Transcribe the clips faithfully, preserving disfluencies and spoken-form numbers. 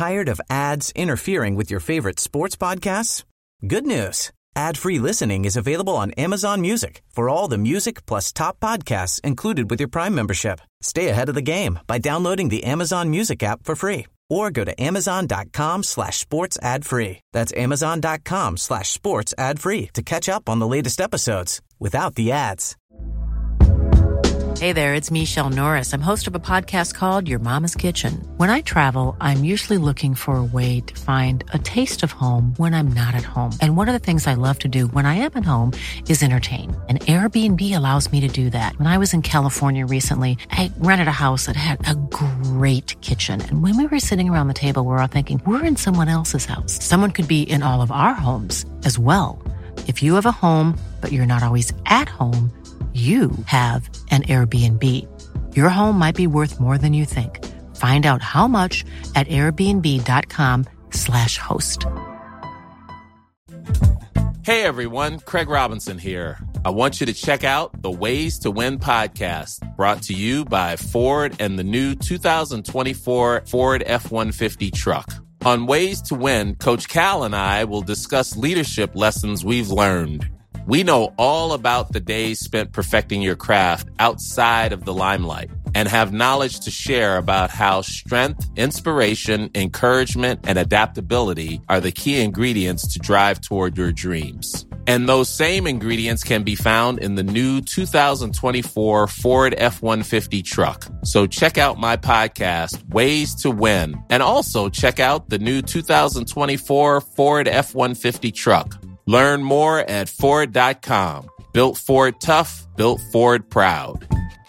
Tired of ads interfering with your favorite sports podcasts? Good news. Ad-free listening is available on Amazon Music for all the music plus top podcasts included with your Prime membership. Stay ahead of the game by downloading the Amazon Music app for free or go to amazon.com slash sports ad free. That's amazon.com slash sports ad free to catch up on the latest episodes without the ads. Hey there, it's Michelle Norris. I'm host of a podcast called Your Mama's Kitchen. When I travel, I'm usually looking for a way to find a taste of home when I'm not at home. And one of the things I love to do when I am at home is entertain. And Airbnb allows me to do that. When I was in California recently, I rented a house that had a great kitchen. And when we were sitting around the table, we were all thinking, we're in someone else's house. Someone could be in all of our homes as well. If you have a home, but you're not always at home, you have an Airbnb. Your home might be worth more than you think. Find out how much at airbnb.com slash host. Hey everyone, Craig Robinson here. I want you to check out the Ways to Win podcast, brought to you by Ford and the new two thousand twenty-four Ford F one fifty truck. On Ways to Win, Coach Cal and I will discuss leadership lessons we've learned. We know all about the days spent perfecting your craft outside of the limelight and have knowledge to share about how strength, inspiration, encouragement, and adaptability are the key ingredients to drive toward your dreams. And those same ingredients can be found in the new two thousand twenty-four Ford F one fifty truck. So check out my podcast, Ways to Win, and also check out the new two thousand twenty-four Ford F one fifty truck. Learn more at Ford dot com. Built Ford tough, built Ford proud.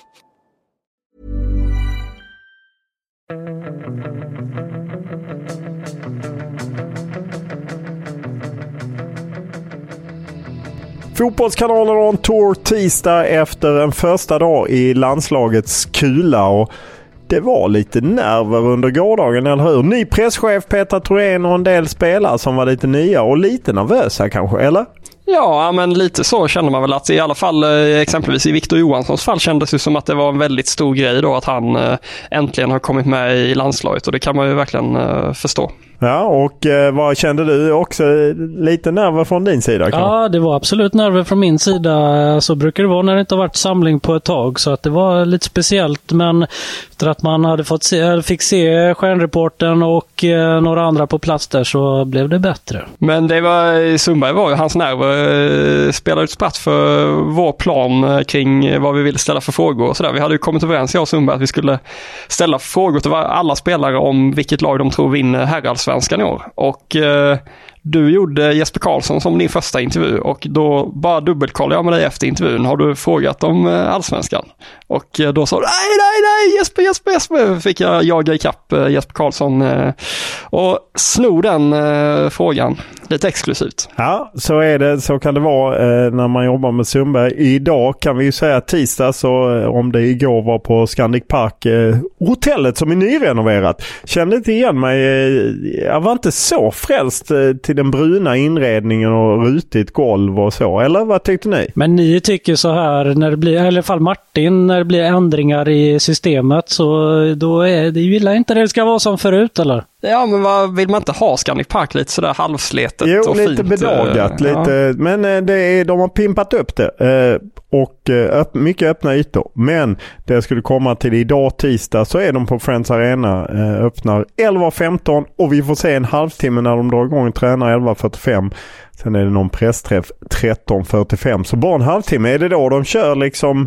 Fotbollskanalen on tour tisdag efter en första dag i landslagets kula, och det var lite nerver under gårdagen, eller hur? Ny presschef Peter Thorén och en del spelare som var lite nya och lite nervösa kanske, eller? Ja, men lite så känner man väl att i alla fall exempelvis i Victor Johanssons fall kändes det som att det var en väldigt stor grej då att han äh, äntligen har kommit med i landslaget, och det kan man ju verkligen äh, förstå. Ja, och eh, vad kände du också? Lite nerver från din sida kanske? Ja, det var absolut nerver från min sida. Så brukar det vara när det inte har varit samling på ett tag, så att det var lite speciellt, men efter att man hade fått se, fick se stjärnreporten och eh, några andra på plats där, så blev det bättre. Men det var, Sundberg var ju hans nerver eh, spelade ut spratt för vår plan kring vad vi ville ställa för frågor och sådär. Vi hade ju kommit överens, jag och Sundberg, att vi skulle ställa frågor till alla spelare om vilket lag de tror vinner herrallsvenskan i år. Och eh, du gjorde Jesper Karlsson som din första intervju, och då bara dubbelkollade jag med dig efter intervjun. Har du frågat om eh, allsvenskan? Och eh, då sa du, nej, nej, nej, Jesper, Jesper, Jesper. Fick jag jaga ikapp eh, Jesper Karlsson eh, och sno den eh, frågan lite exklusivt. Ja, så är det. Så kan det vara eh, när man jobbar med Sundberg. Idag kan vi ju säga tisdag, så eh, om det igår var på Scandic Park, eh, hotellet som är nyrenoverat. Kände inte igen mig. Eh, jag var inte så frälst eh, till den bruna inredningen och rutigt golv och så. Eller vad tyckte ni? Men ni tycker så här, när det blir, i alla fall Martin, när det blir ändringar i systemet, så då är det, vill jag inte det ska vara som förut, eller? Ja, men vad vill man inte ha Scandic Park lite sådär halvsletet jo, och lite fint? bedagat, Ja. lite, men det är, de har pimpat upp det och öpp, mycket öppna ytor. Men det jag skulle komma till idag tisdag, så är de på Friends Arena, öppnar elva femton, och vi får se en halvtimme när de drar igång och tränar elva fyrtiofem. Sen är det någon pressträff tretton fyrtiofem, så bara en halvtimme är det då de kör liksom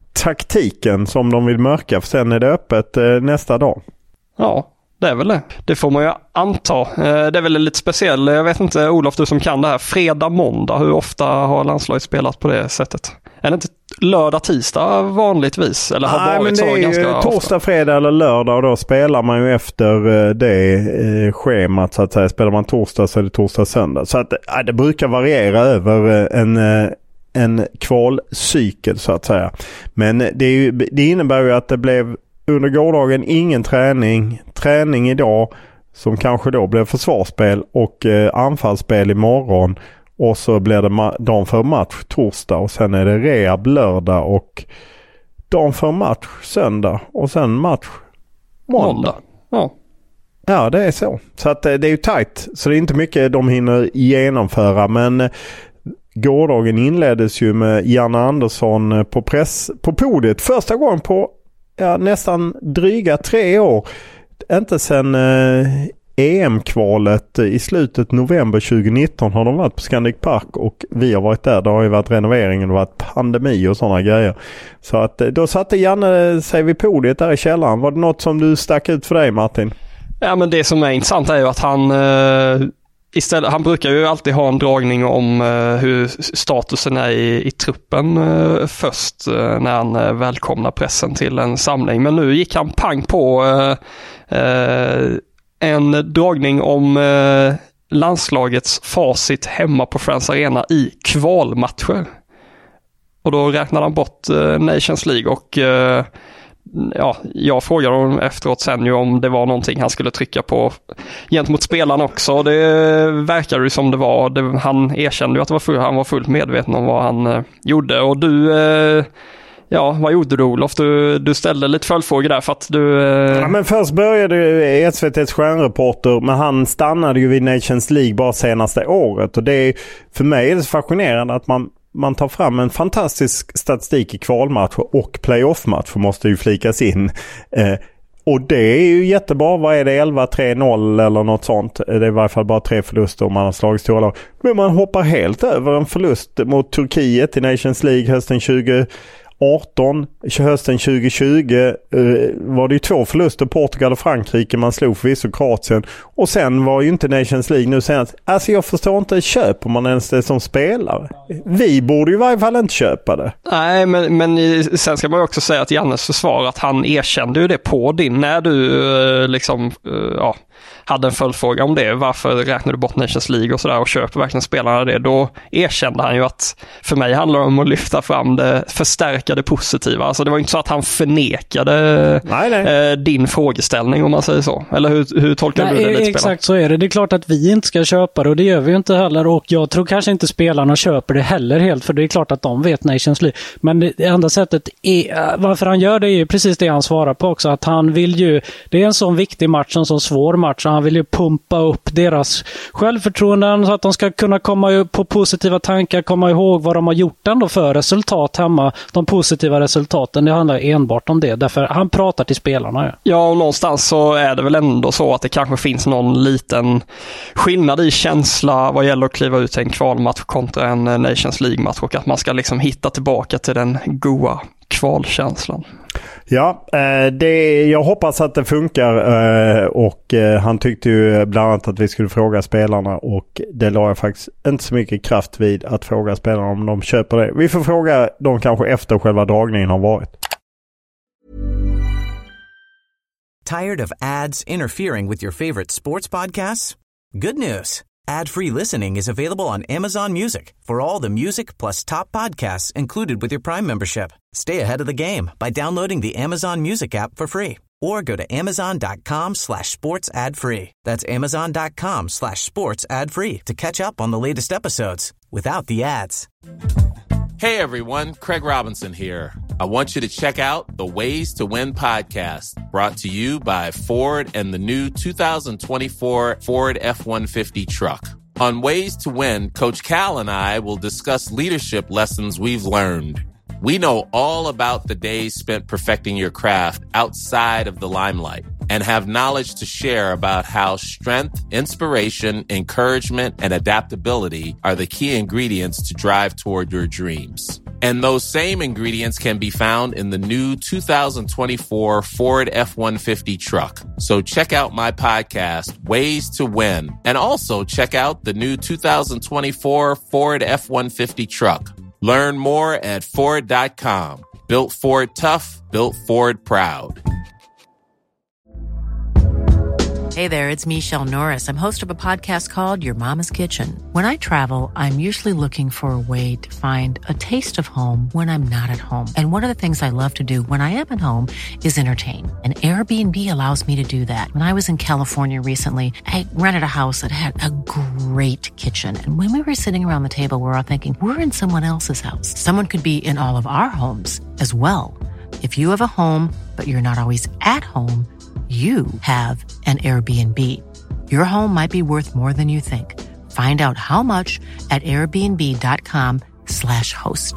taktiken som de vill mörka, för sen är det öppet nästa dag. Ja, det är väl det. Det får man ju anta. Det är väl lite speciellt. Jag vet inte, Olof, du som kan det här. Fredag, måndag. Hur ofta har landslaget spelat på det sättet? Är det inte lördag, tisdag vanligtvis? Eller har Nej, varit men så det är ganska ju ofta? torsdag, fredag eller lördag, och då spelar man ju efter det eh, schemat så att säga. Spelar man torsdag så är det torsdag, söndag. Så att eh, det brukar variera över en... Eh, en kvalcykel så att säga. Men det, är ju, det innebär ju att det blev under gårdagen ingen träning. Träning idag som kanske då blev försvarsspel och eh, anfallsspel imorgon. Och så blir det ma- dagen för match torsdag, och sen är det rehab lördag och dagen för match söndag och sen match måndag. måndag. Ja. Ja, det är så. Så att det är ju tajt. Så det är inte mycket de hinner genomföra. Men gårdagen inleddes ju med Janne Andersson på press på podiet. Första gången på ja, nästan dryga tre år. Inte sedan eh, E M-kvalet i slutet november tjugonitton har de varit på Scandic Park och vi har varit där. Det har ju varit renoveringen och varit pandemi och sådana grejer. Så att då satte Janne sig vid podiet där i källaren. Var det något som du stack ut för dig, Martin? Ja, men det som är intressant är ju att han eh, istället, han brukar ju alltid ha en dragning om eh, hur statusen är i, i truppen eh, först eh, när han eh, välkomnar pressen till en samling. Men nu gick han pang på eh, eh, en dragning om eh, landslagets facit hemma på Friends Arena i kvalmatcher. Och då räknade han bort eh, Nations League och eh, ja, jag frågade honom efteråt sen ju om det var någonting han skulle trycka på gentemot spelarna också. Det verkar ju som det var. Det, han erkände ju att det var full, han var fullt medveten om vad han eh, gjorde. Och du, eh, ja, vad gjorde du, Olof? Du, du ställde lite följdfrågor där för att du... Eh... Ja, men först började S V T:s stjärnreporter, men han stannade ju vid Nations League bara senaste året. Och det är, för mig är det så fascinerande att man Man tar fram en fantastisk statistik i kvalmatcher och playoffmatcher måste ju flikas in. Eh, och det är ju jättebra. Vad är det? elva tre noll eller något sånt. Det är i varje fall bara tre förluster om man har slagit stora lag. Men man hoppar helt över en förlust mot Turkiet i Nations League hösten tjugo arton. Hösten tjugo tjugo eh, var det ju två förluster, Portugal och Frankrike. Man slog förvisso Kroatien. Och sen var ju inte Nations League nu senast. Alltså jag förstår inte, köper man ens det som spelare? Vi borde ju i varje fall inte köpa det. Nej, men, men sen ska man ju också säga att Jannes försvar att han erkände ju det på din när du eh, liksom eh, ja, hade en följdfråga om det. Varför räknar du bort Nations League och sådär och köper verkligen spelarna det? Då erkände han ju att för mig handlar det om att lyfta fram det, förstärka det positiva. Alltså det var inte så att han förnekade nej, nej. Eh, din frågeställning om man säger så. Eller hur, hur tolkar nej, du det lite? Exakt så är det. Det är klart att vi inte ska köpa det och det gör vi ju inte heller. Och jag tror kanske inte spelarna köper det heller helt, för det är klart att de vet Nations League. Men det enda sättet är, varför han gör det är ju precis det han svarar på också. Att han vill ju, det är en sån viktig match, en sån svår match. Han vill ju pumpa upp deras självförtroenden så att de ska kunna komma på positiva tankar, komma ihåg vad de har gjort ändå för resultat hemma. De positiva resultaten, det handlar enbart om det. Därför han pratar till spelarna. Ja, ja och någonstans så är det väl ändå så att det kanske finns någon liten skillnad i känsla vad gäller att kliva ut en kvalmatch kontra en Nations League-match och att man ska liksom hitta tillbaka till den goa kvalkänslan. Ja, det, jag hoppas att det funkar och han tyckte ju bland annat att vi skulle fråga spelarna och det la jag faktiskt inte så mycket kraft vid att fråga spelarna om de köper det. Vi får fråga dem kanske efter själva dragningen har varit. Tired of ads interfering with your favorite sports podcasts? Good news. Ad-free listening is available on Amazon Music for all the music plus top podcasts included with your Prime membership. Stay ahead of the game by downloading the Amazon Music app for free or go to amazon.com slash sports ad free. That's amazon.com slash sports ad free to catch up on the latest episodes without the ads. Hey everyone, Craig Robinson here. I want you to check out the Ways to Win podcast, brought to you by Ford and the new two thousand twenty-four Ford F one fifty truck. On Ways to Win, Coach Cal and I will discuss leadership lessons we've learned. We know all about the days spent perfecting your craft outside of the limelight and have knowledge to share about how strength, inspiration, encouragement, and adaptability are the key ingredients to drive toward your dreams. And those same ingredients can be found in the new two thousand twenty-four Ford F one fifty truck. So check out my podcast, Ways to Win, and also check out the new two thousand twenty-four Ford F one fifty truck. Learn more at Ford dot com. Built Ford tough, built Ford proud. Hey there, it's Michelle Norris. I'm host of a podcast called Your Mama's Kitchen. When I travel, I'm usually looking for a way to find a taste of home when I'm not at home. And one of the things I love to do when I am at home is entertain. And Airbnb allows me to do that. When I was in California recently, I rented a house that had a great kitchen. And when we were sitting around the table, we were all thinking, we're in someone else's house. Someone could be in all of our homes as well. If you have a home, but you're not always at home, you have an Airbnb. Your home might be worth more than you think. Find out how much at airbnb.com slash host.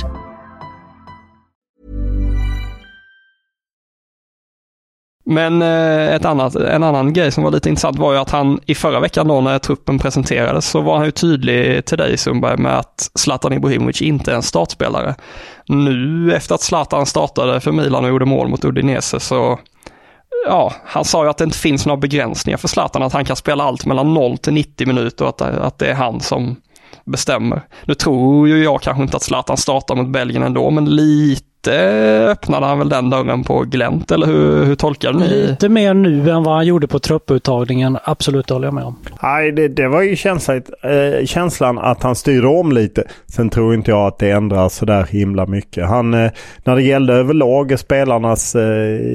Men eh, ett annat, en annan grej som var lite intressant var ju att han i förra veckan då när truppen presenterades så var han ju tydlig till dig Sundberg med att Zlatan Ibrahimovic inte är en startspelare. Nu efter att Zlatan startade för Milan och gjorde mål mot Udinese så ja, han sa ju att det inte finns några begränsningar för Zlatan, att han kan spela allt mellan noll till nittio minuter och att, att det är han som bestämmer. Nu tror ju jag kanske inte att Zlatan startar mot Belgien ändå, men lite öppnade han väl den dörren på glänt, eller hur, hur tolkar ni? Lite mer nu än vad han gjorde på trupputtagningen, absolut håller jag med om. Nej, det, det var ju känslan, äh, känslan att han styrde om lite. Sen tror inte jag att det ändrar så där himla mycket. Han, äh, när det gällde överlag spelarnas äh,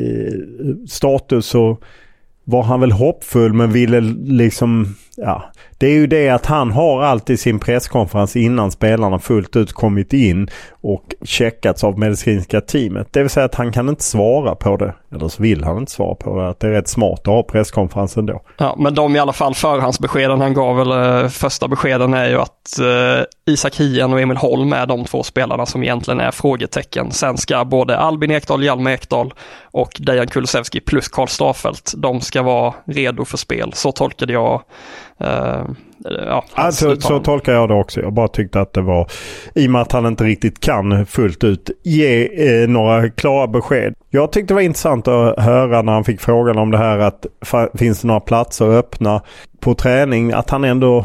status så var han väl hoppfull, men ville liksom, ja, det är ju det att han har alltid sin presskonferens innan spelarna fullt ut kommit in och checkats av medicinska teamet. Det vill säga att han kan inte svara på det, eller så vill han inte svara på det, att det är rätt smart att ha presskonferensen då. Ja, men de i alla fall förhandsbeskeden han gav, eller första beskeden är ju att eh, Isak Hien och Emil Holm är de två spelarna som egentligen är frågetecken. Sen ska både Albin Ekdal, Hjalmar Ekdal och Dejan Kulusevski plus Karl Starfelt, de ska vara redo för spel. Så tolkade jag Uh, ja, alltså, så tolkar jag det också. Jag bara tyckte att det var, i och med att han inte riktigt kan fullt ut ge eh, några klara besked. Jag tyckte det var intressant att höra när han fick frågan om det här att fa- finns det några platser öppna på träning, att han ändå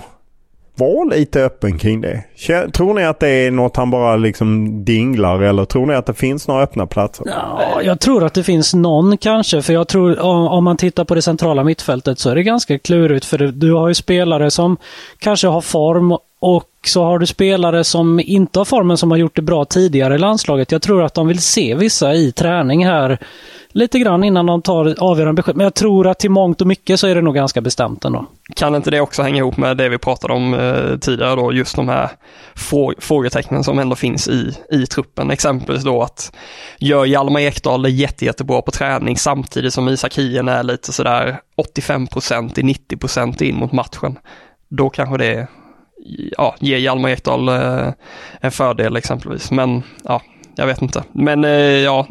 var lite öppen kring det. Tror ni att det är något han bara liksom dinglar, eller tror ni att det finns några öppna platser? Ja, jag tror att det finns någon kanske, för jag tror om man tittar på det centrala mittfältet så är det ganska klurigt, för du har ju spelare som kanske har form och så har du spelare som inte har formen som har gjort det bra tidigare i landslaget. Jag tror att de vill se vissa i träning här lite grann innan de tar avgörande besked. Men jag tror att till mångt och mycket så är det nog ganska bestämt ändå. Kan inte det också hänga ihop med det vi pratade om eh, tidigare då, just de här frå- frågetecknen som ändå finns i, i truppen. Exempelvis då att gör Hjalmar Ekdal det jätte, jättebra på träning samtidigt som Isak Hien är lite sådär åttiofem procent till nittio procent in mot matchen. Då kanske det ja, ger Hjalmar Ekdal eh, en fördel exempelvis. Men ja, jag vet inte. Men eh, ja,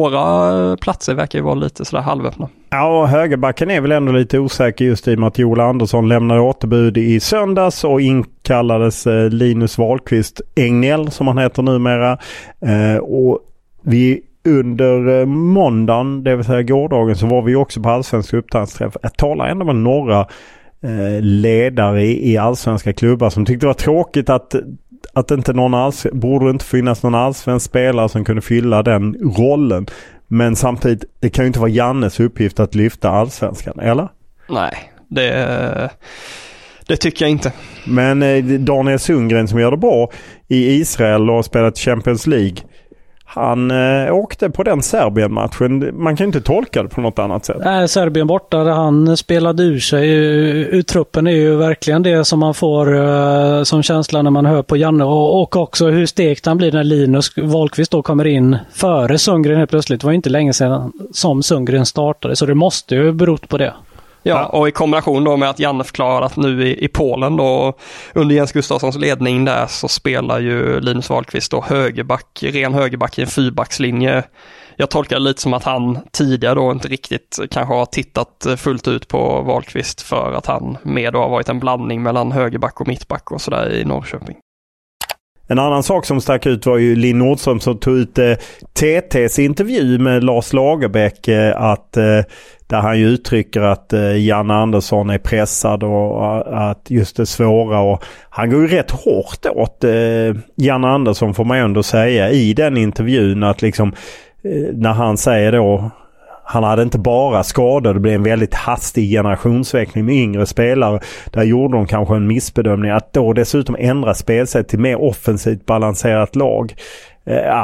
några platser verkar ju vara lite sådär halvöppna. Ja, högerbacken är väl ändå lite osäker just i och med att Joel Andersson lämnade återbud i söndags och inkallades eh, Linus Wahlqvist Engnell som han heter numera. Eh, och vi under eh, måndagen, det vill säga gårdagen, så var vi också på allsvenska upptagningsträff. Jag talar ändå med några eh, ledare i, i allsvenska klubbar som tyckte det var tråkigt att att inte någon alls, borde inte finnas någon allsvensk spelare som kunde fylla den rollen. Men samtidigt, det kan ju inte vara Jannes uppgift att lyfta allsvenskan, eller? Nej, det, det tycker jag inte. Men eh, Daniel Sundgren som gör det bra i Israel och spelat Champions League, han eh, åkte på den Serbien-matchen. Man kan inte tolka det på något annat sätt. Nej, Serbien borta där han spelade ur sig. Ur truppen är ju verkligen det som man får uh, som känsla när man hör på Janne. Och, och också hur stekt han blir när Linus Wahlqvist då kommer in före Sundgren helt plötsligt. Det var inte länge sedan som Sundgren startade. Så det måste ju berott på det. Ja, och i kombination då med att Janne förklarar att nu i, i Polen då under Jens Gustafssons ledning där så spelar ju Linus Wahlqvist då högerback, ren högerback i en fyrbackslinje. Jag tolkar det lite som att han tidigare då inte riktigt kanske har tittat fullt ut på Wahlqvist för att han med då har varit en blandning mellan högerback och mittback och sådär i Norrköping. En annan sak som stack ut var ju Linn Nordström som tog ut eh, T T:s intervju med Lars Lagerbäck eh, att eh, där han ju uttrycker att eh, Janne Andersson är pressad och uh, att just det svåra, och han går ju rätt hårt åt eh, Janne Andersson får man ändå säga i den intervjun, att liksom eh, när han säger då han hade inte bara skador, det blev en väldigt hastig generationsväxling med yngre spelare. Där gjorde de kanske en missbedömning att då dessutom ändra spelsätt till mer offensivt balanserat lag. Eh, ja,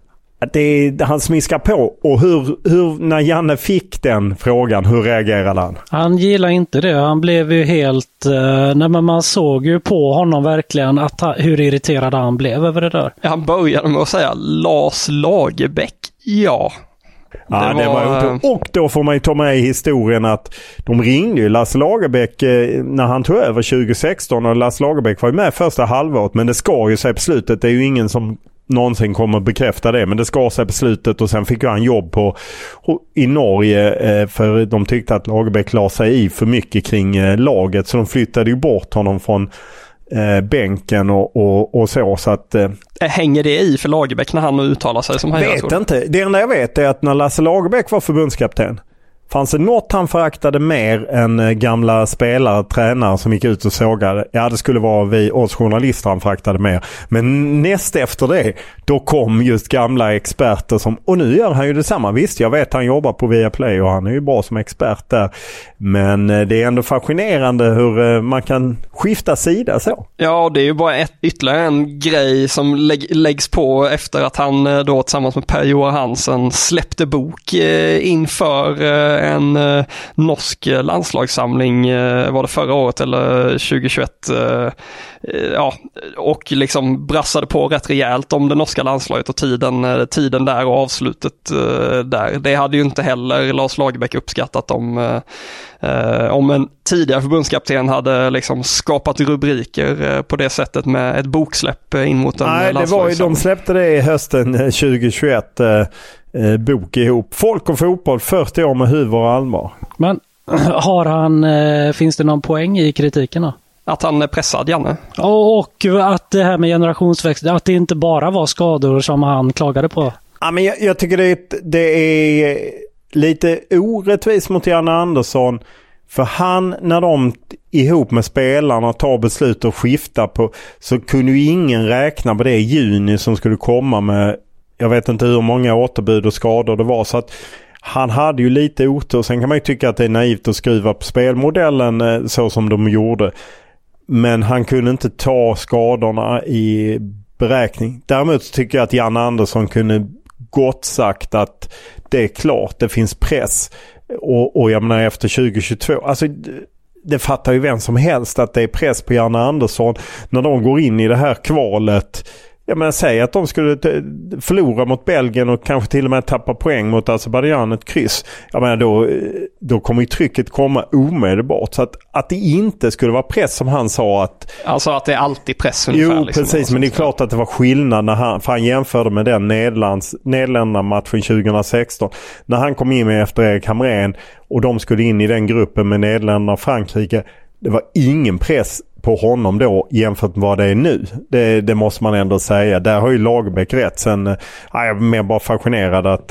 det, han smiskar på. Och hur, hur, när Janne fick den frågan, hur reagerade han? Han gillar inte det. Han blev ju helt... Eh, när man såg ju på honom verkligen att ha, hur irriterad han blev över det där. Han började med att säga Lars Lagerbäck, ja. Ja, det det var... var... Och då får man ju ta med i historien att de ringde ju Lasse Lagerbäck när han tog över tjugo sexton, och Lasse Lagerbäck var ju med första halvåret, men det skar ju sig på slutet. Det är ju ingen som någonsin kommer bekräfta det, men det skar sig på slutet, och sen fick han jobb på i Norge för de tyckte att Lagerbäck la sig i för mycket kring laget, så de flyttade ju bort honom från eh, bänken och, och, och så, så att eh, hänger det i för Lagerbäck när han uttalar sig som han gör? Vet inte. Det enda jag vet är att när Lasse Lagerbäck var förbundskapten, fanns det något han föraktade mer än gamla spelare, tränare som gick ut och sågade? Ja, det skulle vara vi, oss journalister, han föraktade mer. Men näst efter det, då kom just gamla experter som, och nu gör han ju detsamma. Visst, jag vet han jobbar på Viaplay och han är ju bra som expert där. Men det är ändå fascinerande hur man kan skifta sida så. Ja, det är ju bara ett, ytterligare en grej som lägg, läggs på efter att han då tillsammans med Per-Johan Hansen släppte bok eh, inför eh, en eh, norsk landslagssamling eh, var det förra året eller tjugohundratjugoett eh, ja, och liksom brassade på rätt rejält om det norska landslaget och tiden, eh, tiden där och avslutet eh, där. Det hade ju inte heller Lars Lagerbäck uppskattat om eh, om en tidigare förbundskapten hade liksom skapat rubriker eh, på det sättet med ett boksläpp in mot en landslagssamling. Nej, det var ju, de släppte det i hösten tjugohundratjugoett eh, Eh, bok ihop. Folk och fotboll fyrtio år med huvud och allvar. Men har han, eh, finns det någon poäng i kritiken då? Att han är pressad, Janne. Och, och att det här med generationsväxling, att det inte bara var skador som han klagade på. Ja, men jag, jag tycker det är, det är lite orättvist mot Janne Andersson. För han, när de ihop med spelarna tar beslut och skifta på, så kunde ju ingen räkna på det i juni som skulle komma med, jag vet inte hur många återbud och skador det var, så att han hade ju lite otur. Sen kan man ju tycka att det är naivt att skruva på spelmodellen så som de gjorde. Men han kunde inte ta skadorna i beräkning. Däremot tycker jag att Jan Andersson kunde gott sagt att det är klart, det finns press. Och, och jag menar efter tjugo tjugotvå, alltså det fattar ju vem som helst att det är press på Jan Andersson när de går in i det här kvalet. Jag menar, säg att de skulle t- förlora mot Belgien och kanske till och med tappa poäng mot Azerbaijan, ett kryss. Jag menar, då, då kommer ju trycket komma omedelbart. Så att, att det inte skulle vara press som han sa att... Alltså att det är alltid press ungefär. Jo, liksom, precis. Men det är klart att det var skillnad när han, för han jämförde med den Nederlands, Nederländerna-matchen tjugo sexton. När han kom in med efter Erik Hamrén och de skulle in i den gruppen med Nederländerna och Frankrike. Det var ingen press på honom då jämfört med vad det är nu. Det, det måste man ändå säga. Där har ju Lagerbäck rätt. Sen ja, jag är mer bara fascinerad att,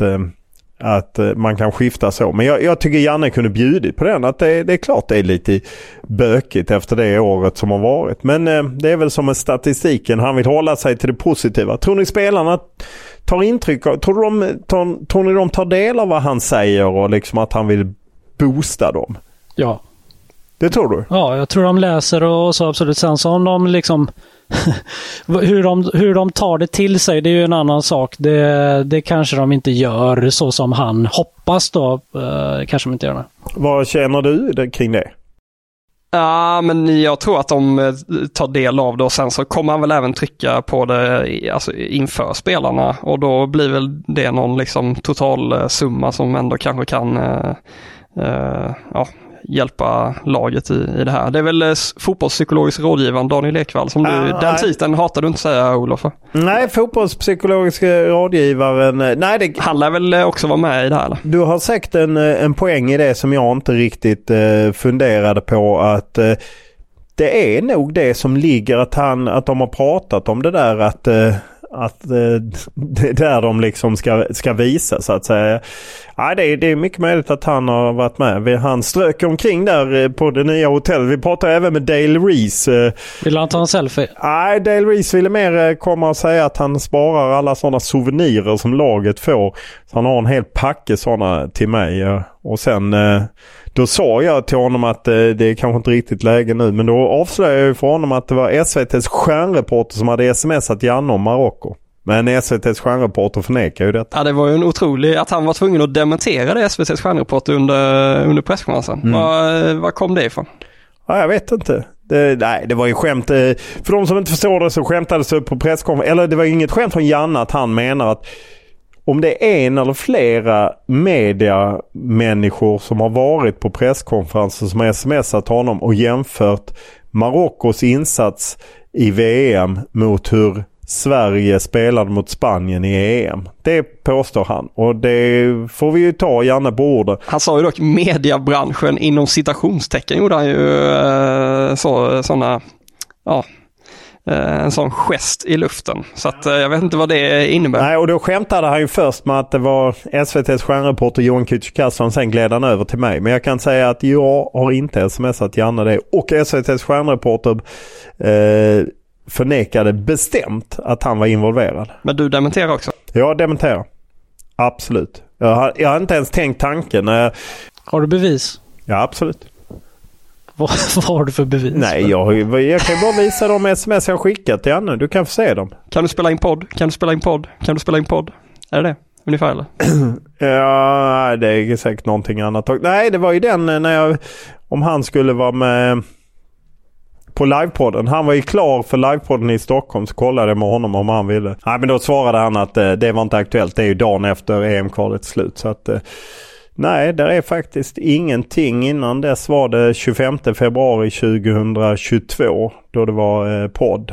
att man kan skifta så. Men jag, jag tycker Janne kunde bjudit på den. Att det, det är klart det är lite bökigt efter det året som har varit. Men det är väl som med statistiken. Han vill hålla sig till det positiva. Tror ni spelarna tar intryck av, tror, de, tar, tror ni de tar del av vad han säger och liksom att han vill boosta dem? Ja. Det tror du? Ja, jag tror de läser och så absolut. Sen så om de liksom hur, de, hur de tar det till sig, det är ju en annan sak. Det, det kanske de inte gör så som han hoppas då. Eh, kanske de inte gör det. Vad känner du kring det? Ja, men jag tror att de tar del av det och sen så kommer han väl även trycka på det alltså inför spelarna och då blir väl det någon liksom total summa som ändå kanske kan uh, uh, ja hjälpa laget i, i det här. Det är väl eh, fotbollspsykologisk rådgivaren Daniel Ekvall som du, ah, den titeln hatar du inte säga, Olof? Nej, fotbollspsykologisk rådgivaren, nej det... Han lär väl också vara med i det här, eller? Du har säkert en, en poäng i det som jag inte riktigt eh, funderade på, att eh, det är nog det som ligger att han, att de har pratat om det där att eh, att eh, det är där de liksom ska, ska visa så att säga. Ja, det, är, det är mycket möjligt att han har varit med. Han strök omkring där på det nya hotellet. Vi pratade även med Dale Reese. Vill han ta en selfie? Nej, Dale Reese ville mer komma och säga att han sparar alla sådana souvenirer som laget får. Så han har en hel packe sådana till mig. Och sen då sa jag till honom att det är kanske inte riktigt läge nu. Men då avslöjade jag för honom att det var S V T:s stjärnreporter som hade smsat Janne om Marocko. Men S V T:s stjärnreporter förnekar ju detta. Ja, det var ju en otrolig att han var tvungen att dementera det S V T:s stjärnreporter under, under presskonferensen. Mm. Vad, vad kom det ifrån? Ja, jag vet inte. Det, nej, det var ju skämt. För de som inte förstår det så skämtades det på presskonferensen. Eller det var ju inget skämt från Janne att han menar att om det är en eller flera mediamänniskor som har varit på presskonferenser som har smsat honom och jämfört Marockos insats i V M mot hur Sverige spelade mot Spanien i E M. Det påstår han. Och det får vi ju ta gärna på orden. Han sa ju dock mediebranschen inom citationstecken gjorde han ju äh, så, såna, ja, äh, en sån gest i luften. Så att äh, jag vet inte vad det innebär. Nej, och då skämtade han ju först med att det var S V T:s stjärnreporter Johan Kücükaslan, sen gled han över till mig. Men jag kan säga att jag har inte smsat Janne det. Och S V T:s stjärnreporter eh, förnekade bestämt att han var involverad. Men du dementerar också? Jag dementerar. Absolut. Jag har, jag har inte ens tänkt tanken. Jag... Har du bevis? Ja, absolut. Vad, vad har du för bevis? Nej, jag, jag kan bara visa de sms jag skickat till Janne. Du kan få se dem. Kan du spela in podd? Kan du spela in podd? Kan du spela in podd? Är det det? Ungefär eller? Ja, det är säkert någonting annat. Nej, det var ju den när jag... Om han skulle vara med... På livepodden. Han var ju klar för livepodden i Stockholm, så kollade jag med honom om han ville. Nej, men då svarade han att eh, det var inte aktuellt. Det är ju dagen efter E M-kvalet slut. Så att eh, nej, det är faktiskt ingenting. Innan dess var det tjugofemte februari tjugohundratjugotvå då det var eh, podd.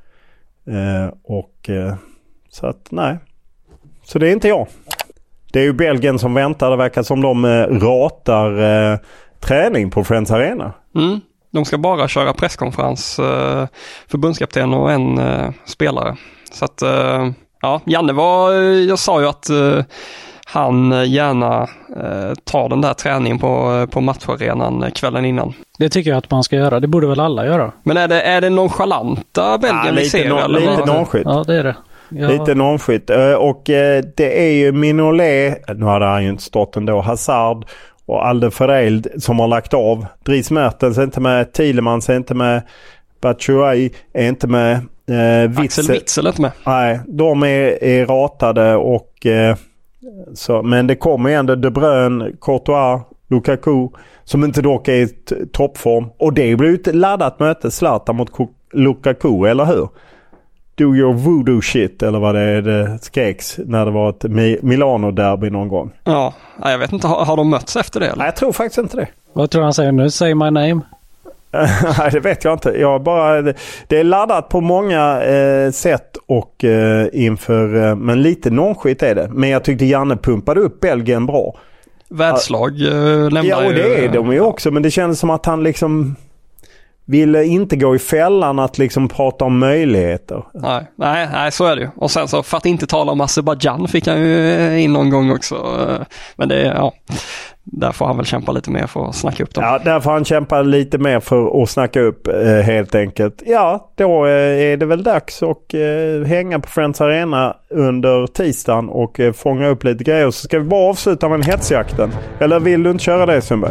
Eh, och eh, så att nej. Så det är inte jag. Det är ju Belgien som väntar. Det verkar som de eh, ratar eh, träning på Friends Arena. Mm. De ska bara köra presskonferens, eh, förbundskapten och en eh, spelare. Så att, eh, ja, Janne var, jag sa ju att eh, han gärna eh, tar den där träningen på, på matcharenan kvällen innan. Det tycker jag att man ska göra. Det borde väl alla göra. Men är det, är det nonchalanta Belgien ja, vi ser? No, eller lite vad? nonskit. Ja, det är det. Ja. Lite nonskit. Och det är ju Mignolet, nu hade han ju inte stått ändå, Hazard och Alderweireld som har lagt av. Dries Mertens är inte med, Thielemans är inte med, Batshuayi är inte med. Eh, Witzel, Axel Witzel är inte med. Nej, de är, är ratade och eh, så, men det kommer ändå De Bruyne, Courtois, Lukaku som inte dock är i t- toppform. Och det blir ett laddat möte, Zlatan mot K- Lukaku, eller hur? Do your voodoo shit, eller vad det är det skreks när det var ett Mi- Milano-derby någon gång. Ja, jag vet inte, har, har de mötts efter det? Eller? Nej, jag tror faktiskt inte det. Vad tror han säger nu? Say my name. Nej, det vet jag inte. Jag bara, det, det är laddat på många eh, sätt och eh, inför, eh, men lite nonskit är det. Men jag tyckte Janne pumpade upp Belgien bra. Världslag eh, nämnde Ja, och det är de ju också, men det känns som att han liksom ville inte gå i fällan att liksom prata om möjligheter. Nej, nej, nej, så är det ju. Och sen så, för att inte tala om Azerbaijan fick han ju in någon gång också. Men det, ja, där får han väl kämpa lite mer för att snacka upp dem. Ja, där får han kämpa lite mer för att snacka upp eh, helt enkelt. Ja, då eh, är det väl dags att eh, hänga på Friends Arena under tisdagen och eh, fånga upp lite grejer. Så ska vi bara avsluta med en hetsjakten. Eller vill du inte köra det, Sundberg?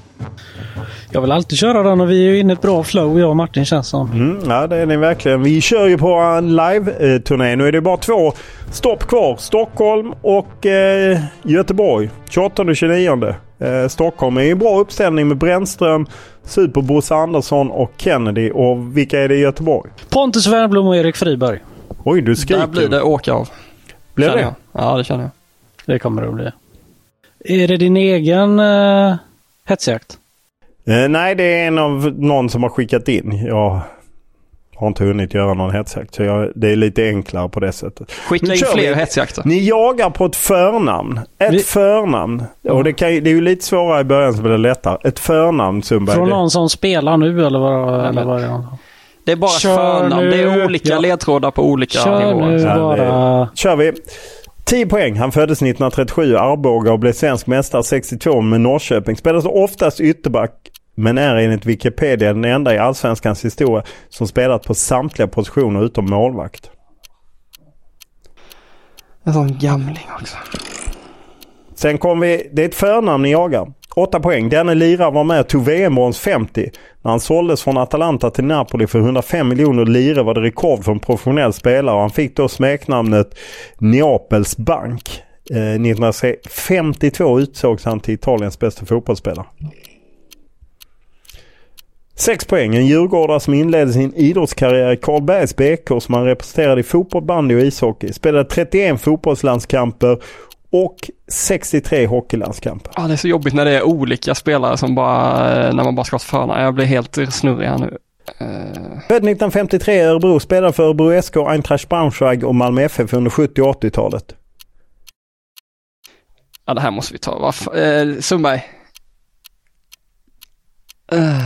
Jag vill alltid köra den och vi är ju inne i ett bra flow, jag och Martin, känns som. Mm, ja, det är ni verkligen. Vi kör ju på en live-turné. Nu är det bara två stopp kvar. Stockholm och eh, Göteborg. tjugoåttonde och tjugonionde. Eh, Stockholm är ju en bra uppställning med Brännström, Super Bosse Andersson och Kennedy. Och vilka är det i Göteborg? Pontus Wernbloom och Erik Friberg. Oj, du skriker. Där blir det åka av. Blir det? Jag. Ja, det känner jag. Det kommer det att bli. Är det din egen eh, hetsjakt? Eh, nej, det är en av någon som har skickat in. Jag har inte hunnit göra någon hetsjakt, så jag, det är lite enklare på det sättet. Skicka Nu in kör fler vi. hetsjakter. Ni jagar på ett förnamn. Ett Vi- förnamn. Och det, kan, ju- det är ju lite svårare i början, så blir det lättare. Ett förnamn, Sundberg. Från Det- någon som spelar nu eller vad, eller men- vad är det? Det är bara Kör förnamn. nu. Det är olika Ja. ledtrådar på olika Kör nivåer. nu Ja, det- bara. Kör vi. tio poäng. Han föddes nittonhundratrettiosju i Arboga och blev svensk mästare sextiotvå med Norrköping. Spelades oftast ytterback, men är enligt Wikipedia den enda i allsvenskans historia som spelat på samtliga positioner utom målvakt. En sån gamling också. Sen kom vi, det är ett förnamn ni jagar. åtta poäng. Denne lirare var med och tog V M-brons femtio. När han såldes från Atalanta till Napoli för hundrafem miljoner lire var det rekord för en professionell spelare. Och han fick då smeknamnet Neapels bank. Eh, nittonhundrafemtiotvå utsågs han till Italiens bästa fotbollsspelare. Sex poäng. En djurgårdare som inledde sin idrottskarriär i Karlbergs B K som han representerade i fotboll, bandy och ishockey. Spelade trettioen fotbollslandskamper och sextiotre hockeylandskamper. Ja, det är så jobbigt när det är olika spelare som bara, när man bara ska ta förna. Jag blir helt snurrig här nu. Uh... Född nittonhundrafemtiotre i Örebro, spelade för Örebro S K, Eintracht Braunschweig och Malmö F F under sjuttio- och åttiotalet. Ja, det här måste vi ta. Varför? Eh, Sundberg. Uh...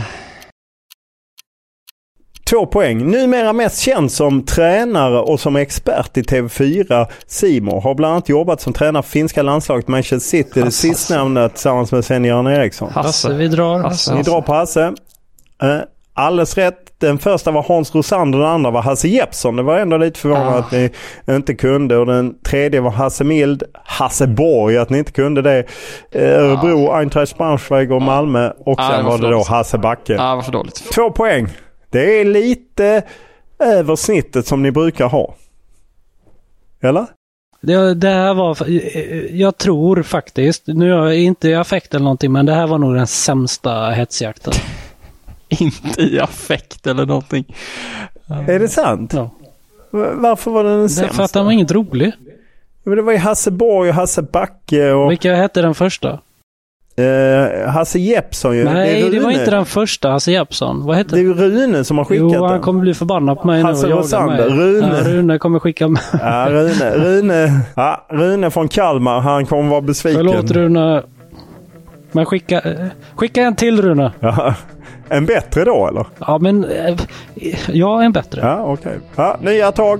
Två poäng. Numera mest känd som tränare och som expert i T V fyra, Simon. Har bland annat jobbat som tränare för finska landslaget Manchester City. Det sistnämnda tillsammans med Sven-Göran Eriksson. Hasse, vi drar. Hasse. Ni drar på Hasse. Uh, alldeles rätt. Den första var Hans Rosander, den andra var Hasse Jeppsson. Det var ändå lite förvånande ah. att ni inte kunde. Och den tredje var Hasse Mild. Hasse Borg, att ni inte kunde det. Örebro, ah. Eintracht Braunschweig och Malmö. Och sen ah, var, var det då Hasse Backe. Ja, ah, var för dåligt. Två poäng. Det är lite över snittet som ni brukar ha. Eller? Det, det här var, jag tror faktiskt, nu är jag inte i affekt eller någonting, men det här var nog den sämsta hetsjakten. Inte i affekt eller någonting. Är det sant? Ja. Varför var den den sämsta? Därför att den var inget rolig. Men det var ju Hasse Borg och Hasse Backe. Och... Vilka hette den första? Uh, Hasse Jeppsson ju. Nej, det, det var inte den första Hasse Jeppsson. Vad hette det? är ju Rune som har skickat jo, han den. kommer bli förbannad på mig Hasse nu och jaga mig. Rune. Ja, Rune kommer skicka mig. Ja, Rune. Rune. Ja, Rune från Kalmar. Han kommer vara besviken. Förlåt Rune. Men skicka, skicka en till Rune. Ja. En bättre då eller? Ja, men ja, en bättre. Ja, okej. Okay. Ja, nya tag.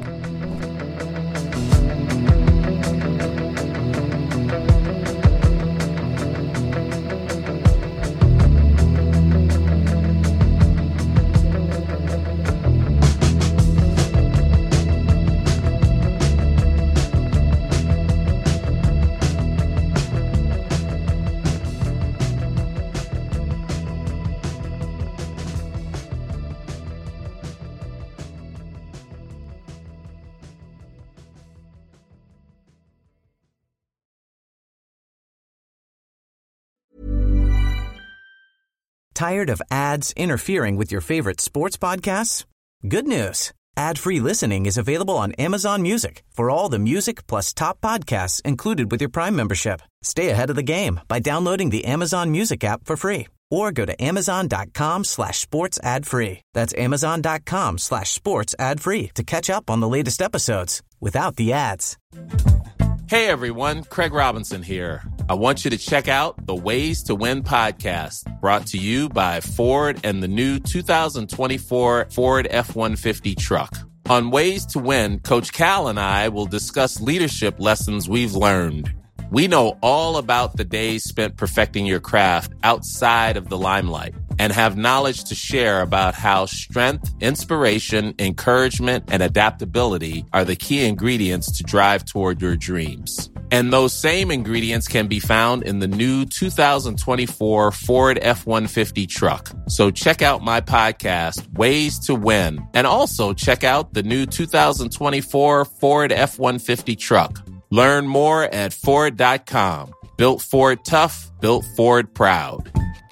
Tired of ads interfering with your favorite sports podcasts? Good news. Ad-free listening is available on Amazon Music for all the music plus top podcasts included with your Prime membership. Stay ahead of the game by downloading the Amazon Music app for free or go to amazon.com slash sports ad free. That's amazon.com slash sports ad free to catch up on the latest episodes without the ads. Hey everyone, Craig Robinson here. I want you to check out the Ways to Win podcast, brought to you by Ford and the new two thousand twenty-four Ford F one fifty truck. On Ways to Win, Coach Cal and I will discuss leadership lessons we've learned. We know all about the days spent perfecting your craft outside of the limelight and have knowledge to share about how strength, inspiration, encouragement, and adaptability are the key ingredients to drive toward your dreams. And those same ingredients can be found in the new two thousand twenty-four Ford F one fifty truck. So check out my podcast, Ways to Win, and also check out the new two thousand twenty-four Ford F one fifty truck. Learn more at Ford dot com. Built Ford tough, built Ford proud.